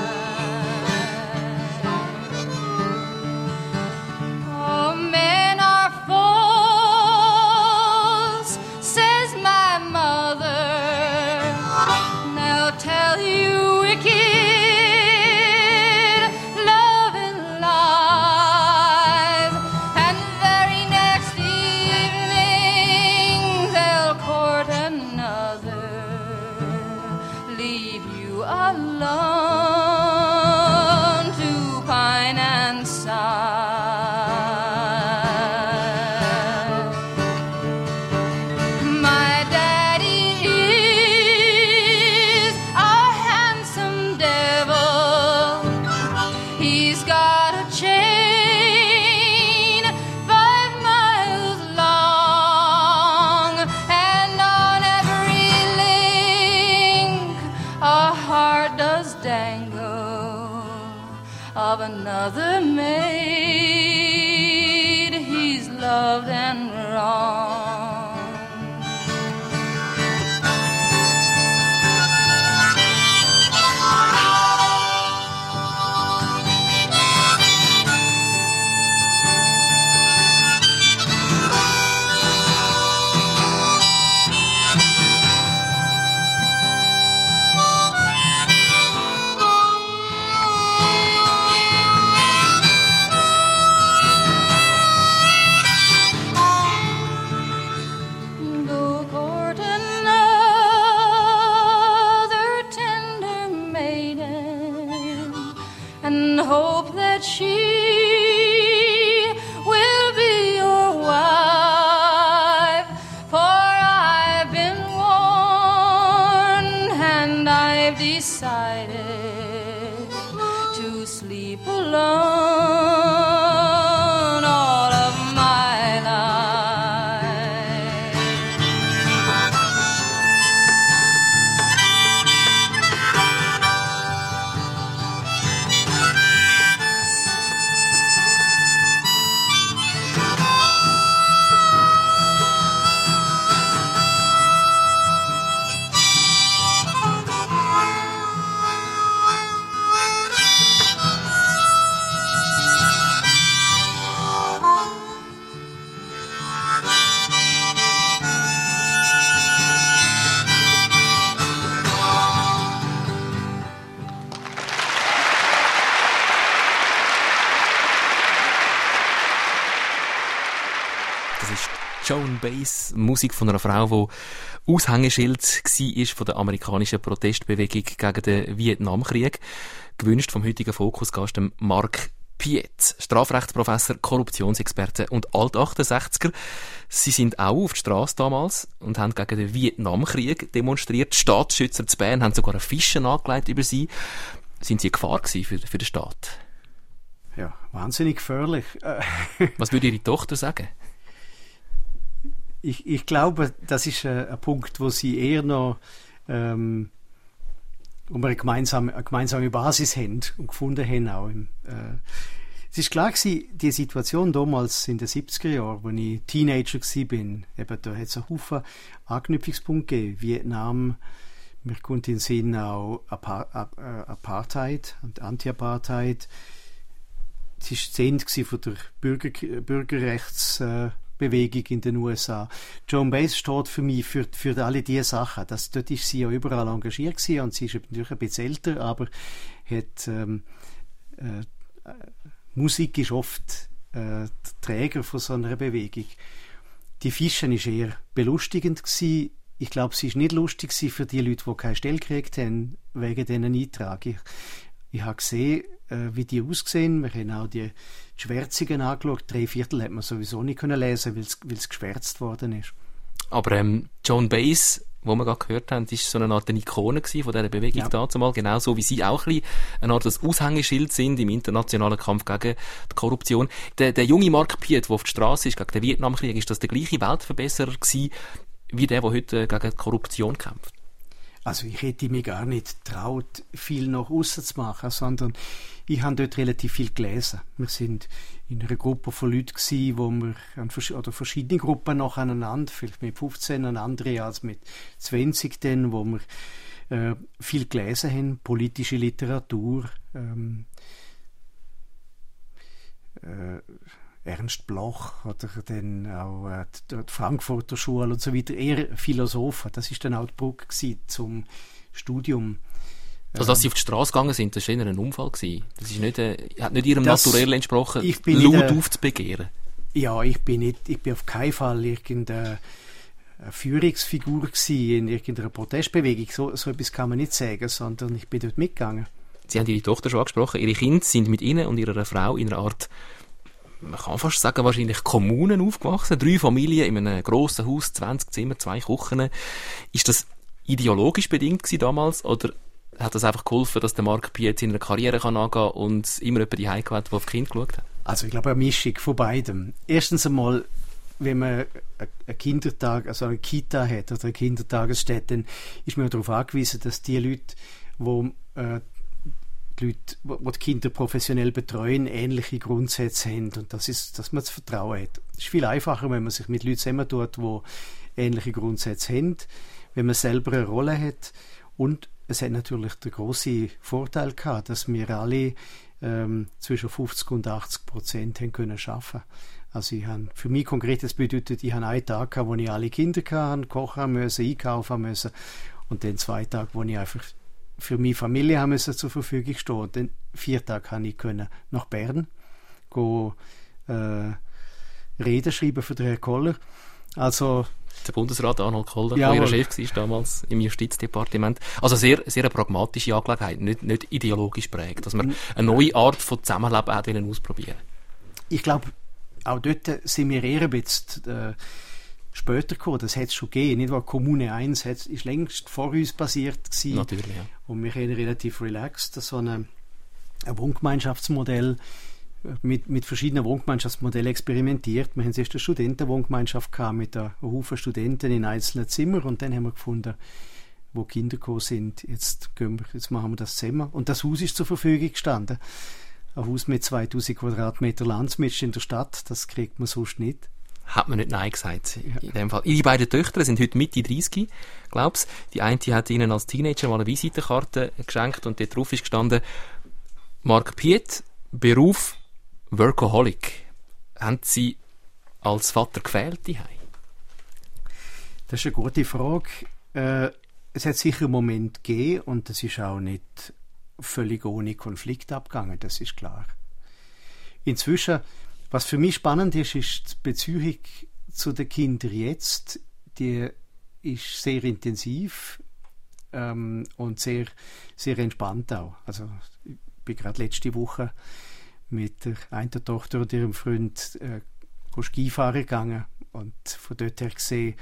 Oh, men are fools, says my mother. Now tell you wicked, loving lies, and the very next evening they'll court another, leave you alone to pine and sigh. My daddy is a handsome devil. He's got a chain 5 miles long, and on every link a heart does dangle of another maid he's loved and wronged. Go court another tender maiden, and hope that she will be your wife. For I've been warned, and I've decided to sleep alone all of my life. Das ist Joan Baez, Musik von einer Frau, die Aushängeschild war von der amerikanischen Protestbewegung gegen den Vietnamkrieg. Gewünscht vom heutigen Fokusgast, Marc Pietz, Strafrechtsprofessor, Korruptionsexperte und Alt-68er. Sie sind auch auf die Strasse damals und haben gegen den Vietnamkrieg demonstriert. Die Staatsschützer zu Bern haben sogar ein Fischen angelegt über sie. Sind sie eine Gefahr gewesen für den Staat? Ja, wahnsinnig gefährlich. Was würde Ihre Tochter sagen? Ich glaube, das ist ein Punkt, wo sie eher noch wo wir eine gemeinsame Basis haben und gefunden haben auch. Es ist klar gewesen, die Situation damals in den 70er Jahren, als ich Teenager war, eben, da hat es einen Haufen Anknüpfungspunkte gegeben. Vietnam, mir kommt in den Sinn auch Apartheid und Anti-Apartheid. Es war das Ende von der Bürgerrechtsbewegung in den USA. Joan Baez steht für mich für alle diese Sachen. Dort ist sie ja überall engagiert gewesen, und sie ist natürlich ein bisschen älter, aber hat Musik ist oft der Träger von so einer Bewegung. Die Fischen war eher belustigend gewesen. Ich glaube, sie war nicht lustig für die Leute, die keine Stelle gekriegt haben, wegen diesen Eintrag. Ich habe gesehen, wie die aussehen. Wir haben auch die Schwärzungen angeschaut. 3/4 hat man sowieso nicht lesen können, weil es geschwärzt worden ist. Aber Joan Baez, wo wir gerade gehört haben, ist so eine Art Ikone von dieser Bewegung dazumal, genauso wie sie auch ein bisschen eine Art Aushängeschild sind im internationalen Kampf gegen die Korruption. Der junge Mark Piet, der auf der Straße ist gegen den Vietnamkrieg, ist das der gleiche Weltverbesserer gewesen, wie der heute gegen die Korruption kämpft? Also ich hätte mich gar nicht getraut, viel nach aussen zu machen, sondern ich habe dort relativ viel gelesen. Wir sind in einer Gruppe von Leuten gewesen, wo wir oder verschiedene Gruppen nacheinander, vielleicht mit 15 und andere als mit 20 dann, wo wir viel gelesen haben, politische Literatur, Ernst Bloch oder dann auch die Frankfurter Schule und so weiter, eher Philosophen. Das ist dann auch die Brücke zum Studium. Also, dass sie auf die Straße gegangen sind, das war eher ein Unfall gewesen. Das ist nicht, hat nicht ihrem Naturell entsprochen, laut aufzubegehren. Ja, ich bin auf keinen Fall irgendeine Führungsfigur gewesen in irgendeiner Protestbewegung. So etwas kann man nicht sagen, sondern ich bin dort mitgegangen. Sie haben Ihre Tochter schon angesprochen. Ihre Kinder sind mit Ihnen und Ihrer Frau in einer Art, man kann fast sagen, wahrscheinlich Kommunen aufgewachsen. 3 Familien in einem grossen Haus, 20 Zimmer, 2 Küchen. Ist das ideologisch bedingt gewesen damals, oder hat das einfach geholfen, dass der Mark Piet in einer Karriere angehen kann und immer jemand die Heike hat, der auf die Kinder geschaut hat? Also ich glaube, eine Mischung von beidem. Erstens einmal, wenn man einen Kindertag, also eine Kita hat oder eine Kindertagesstätte, dann ist man darauf angewiesen, dass die Leute, die Kinder professionell betreuen, ähnliche Grundsätze haben, und dass man das Vertrauen hat. Es ist viel einfacher, wenn man sich mit Leuten zusammentut, die ähnliche Grundsätze haben, wenn man selber eine Rolle hat. Und es hat natürlich den grossen Vorteil gehabt, dass wir alle zwischen 50% und 80% haben können arbeiten. Also für mich konkret, das bedeutet, ich hatte einen Tag gehabt, wo ich alle Kinder hatte, kochen musste, einkaufen musste, und dann 2 Tage, wo ich einfach für meine Familie haben müssen zur Verfügung stehen. Und dann 4 Tage konnte ich nach Bern gehen, Reden schreiben für den Herrn Koller. Also der Bundesrat Arnold Koller, der ihr Chef war damals im Justizdepartement. Also sehr, sehr eine pragmatische Angelegenheit, nicht ideologisch prägt, dass man eine neue Art von Zusammenleben hat ausprobieren. Ich glaube, auch dort sind wir eher ein bisschen später gekommen. Das hat es schon gegeben. Nicht wahr? Kommune 1 ist längst vor uns passiert gewesen. Natürlich, ja. Und wir haben relativ relaxed so ein Wohngemeinschaftsmodell mit verschiedenen Wohngemeinschaftsmodellen experimentiert. Wir haben zuerst eine Studentenwohngemeinschaft gehabt mit einem Haufen Studenten in einzelnen Zimmern, und dann haben wir gefunden, wo Kinder gekommen sind, jetzt machen wir das zusammen. Und das Haus ist zur Verfügung gestanden. Ein Haus mit 2000 Quadratmeter Land mitten in der Stadt, das kriegt man sonst nicht. Hat man nicht Nein gesagt, in dem Fall. Ihre beiden Töchter sind heute Mitte 30, glaubst. Die eine hat Ihnen als Teenager mal eine Visitenkarte geschenkt, und dort drauf ist gestanden: Mark Piet, Beruf Workaholic. Haben Sie als Vater gefehlt daheim? Das ist eine gute Frage. Es hat sicher einen Moment gegeben, und das ist auch nicht völlig ohne Konflikt abgegangen, das ist klar. Inzwischen, was für mich spannend ist die Beziehung zu den Kindern jetzt. Die ist sehr intensiv und sehr, sehr entspannt auch. Also ich bin gerade letzte Woche mit der einen Tochter und ihrem Freund Skifahren gegangen, und von dort her gesehen,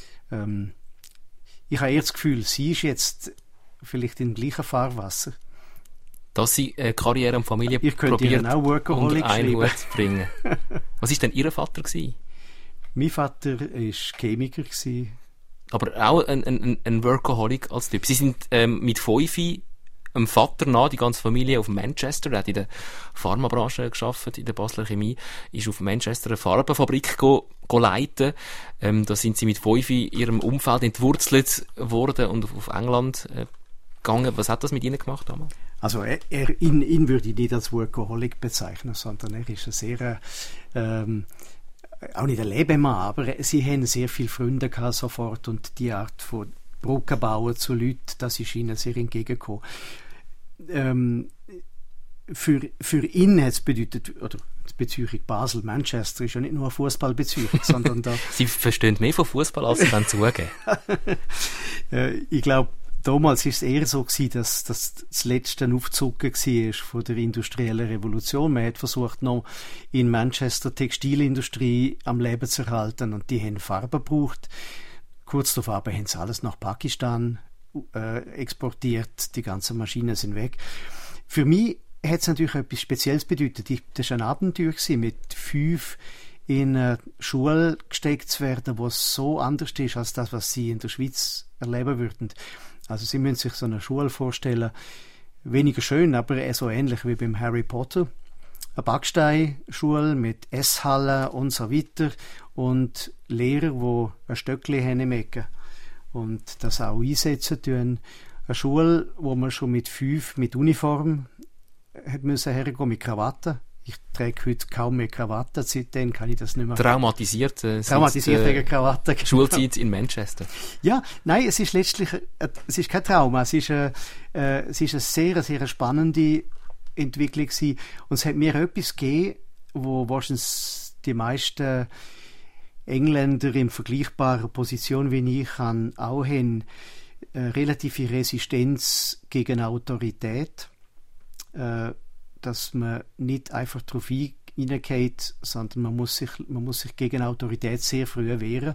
ich habe eher das Gefühl, sie ist jetzt vielleicht im gleichen Fahrwasser. Dass sie Karriere und Familie probiert auch Workaholic unter einen Hut zu bringen. Was war denn Ihr Vater gewesen? Mein Vater war Chemiker gewesen. Aber auch ein Workaholic als Typ. Sie sind mit 5 dem Vater nach, die ganze Familie auf Manchester. Er hat in der Pharmabranche gearbeitet, in der Basler Chemie, ist auf Manchester eine Farbenfabrik leiten. Da sind sie mit 5 in ihrem Umfeld entwurzelt worden und auf England gegangen. Was hat das mit Ihnen gemacht damals? Also ihn würde ich nicht als Workaholic bezeichnen, sondern er ist ein sehr auch nicht ein Lebemann, aber sie haben sehr viele Freunde gehabt sofort und die Art von Brücken bauen zu Leuten, das ist ihnen sehr entgegengekommen. Für ihn hat es bedeutet, oder die Beziehung Basel, Manchester ist ja nicht nur eine Fußballbeziehung, sondern da... Sie verstehen mehr von Fußball, als Sie dann zugeben. Ich glaube, damals war es eher so gewesen, dass das letzte Aufzucken war von der industriellen Revolution. Man hat versucht, noch in Manchester Textilindustrie am Leben zu erhalten und die haben Farbe gebraucht. Kurz darauf aber haben sie alles nach Pakistan exportiert. Die ganzen Maschinen sind weg. Für mich hat es natürlich etwas Spezielles bedeutet. Das war ein Abenteuer gewesen, mit 5 in eine Schule gesteckt zu werden, wo es so anders ist als das, was sie in der Schweiz erleben würden. Also Sie müssen sich so eine Schule vorstellen, weniger schön, aber so ähnlich wie beim Harry Potter. Eine Backsteinschule mit Esshallen und so weiter und Lehrer, die ein Stöckchen haben im Ecken und das auch einsetzen tun. Eine Schule, wo man schon mit 5 mit Uniform hat müssen hergehen, mit Krawatte. Ich trage heute kaum mehr Krawatte, seitdem kann ich das nicht mehr. Traumatisiert wegen Krawatte. Schulzeit in Manchester. Ja, nein, es ist letztlich, es ist kein Trauma, es ist eine sehr, sehr spannende Entwicklung gewesen. Und es hat mir etwas gegeben, wo wahrscheinlich die meisten Engländer in vergleichbarer Position wie ich auch haben, relative Resistenz gegen Autorität, dass man nicht einfach darauf hineingeht, sondern man muss sich gegen Autorität sehr früh wehren.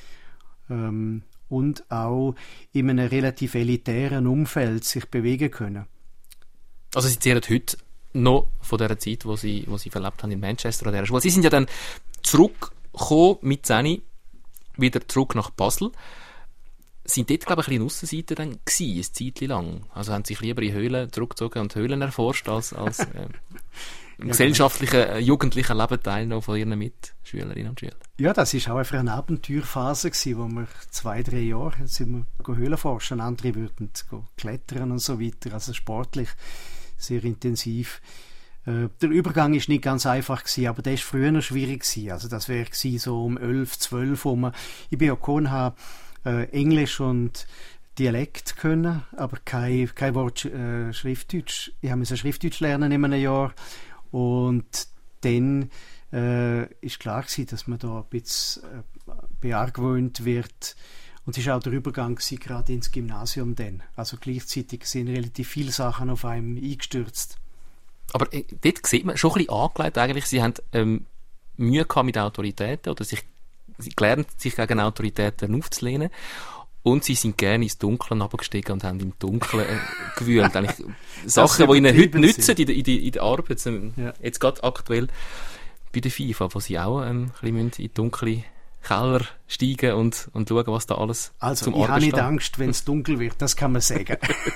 Und auch in einem relativ elitären Umfeld sich bewegen können. Also Sie zehren heute noch von der Zeit, wo Sie verlebt haben in Manchester an dieser Schule. Sie sind ja dann zurückgekommen mit 10 wieder zurück nach Basel. Sind dort, glaube ich, ein bisschen Aussenseiter dann gewesen, ein Zeitchen lang? Also haben sich lieber in Höhlen zurückgezogen und Höhlen erforscht, als im gesellschaftlichen, jugendlichen Leben teilnehmen von ihren Mitschülerinnen und Schülern? Ja, das war auch einfach eine Abenteuerphase gewesen, wo wir 2-3 Jahre sind wir Höhlen forschen, andere würden klettern und so weiter, also sportlich sehr intensiv. Der Übergang ist nicht ganz einfach gewesen, aber der ist früher noch schwierig gewesen. Also das wäre so um 11, 12, wo man, ich bin ja gekommen, Englisch und Dialekt können, aber kein Wort Schriftdeutsch. Ich musste Schriftdeutsch lernen in einem Jahr und dann ist klar gewesen, dass man da ein bisschen beargwöhnt wird. Und es war auch der Übergang gewesen, gerade ins Gymnasium dann. Also gleichzeitig sind relativ viele Sachen auf einem eingestürzt. Aber dort sieht man schon ein bisschen angelegt eigentlich, Sie haben Mühe gehabt mit Autoritäten oder Sie gelernt, sich gegen Autoritäten aufzulehnen. Und sie sind gerne ins Dunkle runtergestiegen und haben im Dunkeln gewühlt. Eigentlich Sachen, die ihnen heute nützen in der Arbeit. Ja. Jetzt gerade aktuell bei der FIFA, wo sie auch ein bisschen in die dunkle Keller steigen und schauen, was da alles zum Arbeiten steht. Also ich habe nicht Angst, wenn es dunkel wird, das kann man sagen.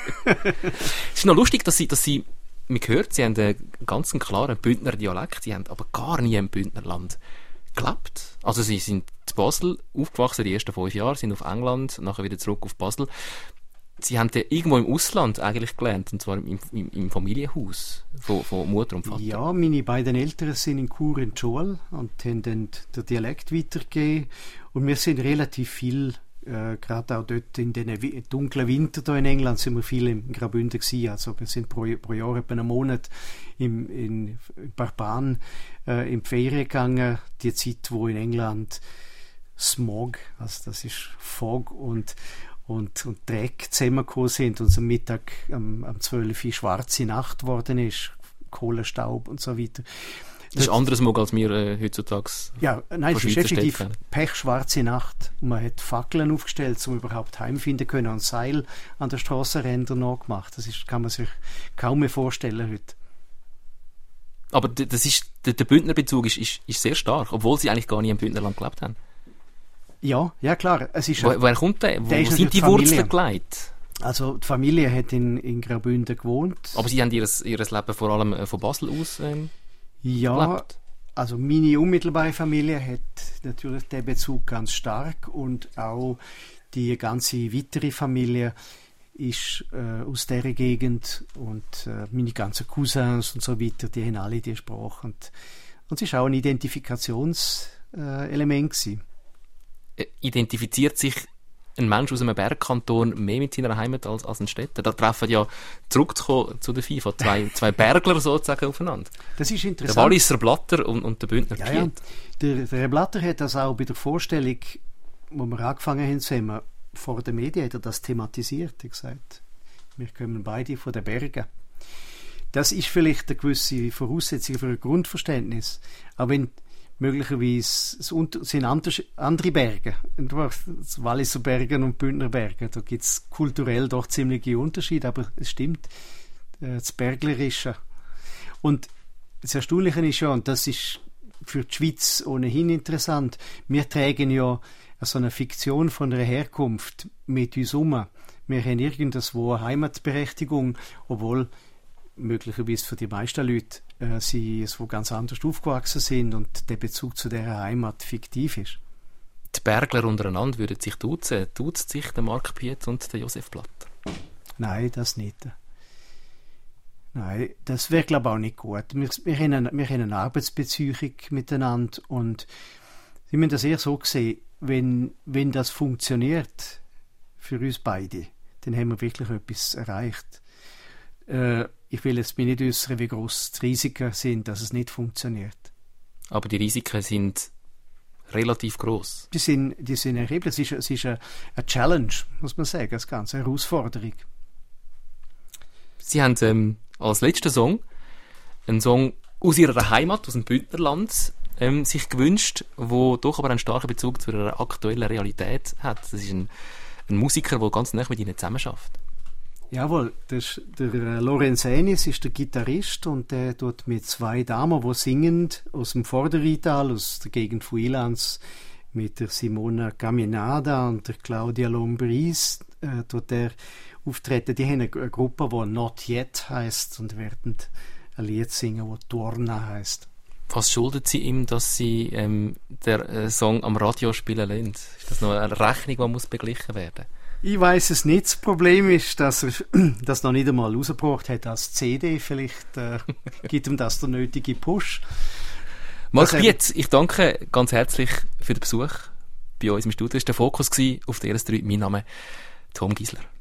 Es ist noch lustig, dass sie man hört, sie haben einen ganz klaren Bündner Dialekt, sie haben aber gar nie im Bündnerland gelebt. Also sie sind in Basel aufgewachsen, die ersten 5 Jahre, sind auf England, nachher wieder zurück auf Basel. Sie haben irgendwo im Ausland eigentlich gelernt, und zwar im Familienhaus von Mutter und Vater. Ja, meine beiden Eltern sind in Chur in Joel und haben dann den Dialekt weitergegeben. Und wir sind relativ viel, gerade auch dort in den dunklen Winter da in England, sind wir viel in Graubünden gewesen. Also wir sind pro Jahr etwa einen Monat in Barban in die Ferien gegangen. Die Zeit, wo in England Smog, also das ist Fog und Dreck zusammengekommen sind und am Mittag am 12 Uhr schwarze Nacht geworden ist, Kohlenstaub und so weiter. Das ist anderes Smog, als wir heutzutage. Ja, nein, es ist effektiv pechschwarze Nacht. Man hat Fackeln aufgestellt, um überhaupt heimfinden können, und Seil an der Strassenränder nachgemacht. Das kann man sich kaum mehr vorstellen heute. Aber das ist, der Bündnerbezug ist sehr stark, obwohl sie eigentlich gar nie im Bündnerland gelebt haben. Ja, klar. Es ist woher kommt der? Wo sind die Wurzeln gelegt? Also die Familie hat in Graubünden gewohnt. Aber Sie haben ihr Leben vor allem von Basel aus ja, gelebt? Also meine unmittelbare Familie hat natürlich den Bezug ganz stark und auch die ganze weitere Familie ist aus dieser Gegend und meine ganzen Cousins und so weiter, die haben alle die Sprache. Und es ist auch ein Identifikationselement gewesen. Identifiziert sich ein Mensch aus einem Bergkanton mehr mit seiner Heimat als ein Städter? Da treffen ja, zurückzukommen zu der FIFA, zwei Bergler sozusagen aufeinander. Das ist interessant. Der Walliser Blatter und der Bündner Piet. Ja. Der Herr Blatter hat das auch bei der Vorstellung, wo wir angefangen haben zusammen, vor den Medien hat er das thematisiert. Er hat gesagt, wir kommen beide von den Bergen. Das ist vielleicht eine gewisse Voraussetzung für ein Grundverständnis. Aber wenn möglicherweise sind andere Berge, das Walliser Berge und Bündner Berge, da gibt es kulturell doch ziemliche Unterschiede, aber es stimmt, das Berglerische. Und das Erstaunliche ist ja, und das ist für die Schweiz ohnehin interessant, wir tragen ja so eine Fiktion von einer Herkunft mit uns um. Wir haben irgendwo eine Heimatberechtigung, obwohl möglicherweise für die meisten Leute sie so ganz anders aufgewachsen sind und der Bezug zu dieser Heimat fiktiv ist. Die Bergler untereinander würden sich duzen. Duzt sich der Marc Piet und der Josef Blatter? Nein, das nicht. Nein, das wäre, glaube ich, auch nicht gut. Wir haben eine Arbeitsbeziehung miteinander und Sie müssen das eher so sehen, wenn das funktioniert für uns beide, dann haben wir wirklich etwas erreicht. Ich will jetzt nicht äußern, wie gross die Risiken sind, dass es nicht funktioniert. Aber die Risiken sind relativ gross. Die sind erheblich. Es ist eine Challenge, muss man sagen, das Ganze, eine Herausforderung. Sie haben als letzten Song einen Song aus Ihrer Heimat, aus dem Bündnerland, sich gewünscht, wo doch aber einen starken Bezug zu Ihrer aktuellen Realität hat. Das ist ein Musiker, der ganz nah mit Ihnen zusammenarbeitet. Jawohl, der Lorenz Enis ist der Gitarrist und der tut mit zwei Damen, die singen, aus dem Vorderrheintal, aus der Gegend von Ilanz, mit der Simona Caminada und der Claudia Lombris, tut der auftreten. Die haben eine Gruppe, die Not Yet heisst und werden ein Lied singen, das Torna heisst. Was schuldet Sie ihm, dass Sie den Song am Radio spielen lassen? Ist das noch eine Rechnung, die muss beglichen werden? Ich weiss es nicht. Das Problem ist, dass er das noch nicht einmal rausgebracht hat als CD. Vielleicht gibt ihm das der nötige Push. Marc Piet, ich danke ganz herzlich für den Besuch bei uns im Studio. Das war der Fokus auf der RS3. Mein Name ist Tom Giesler.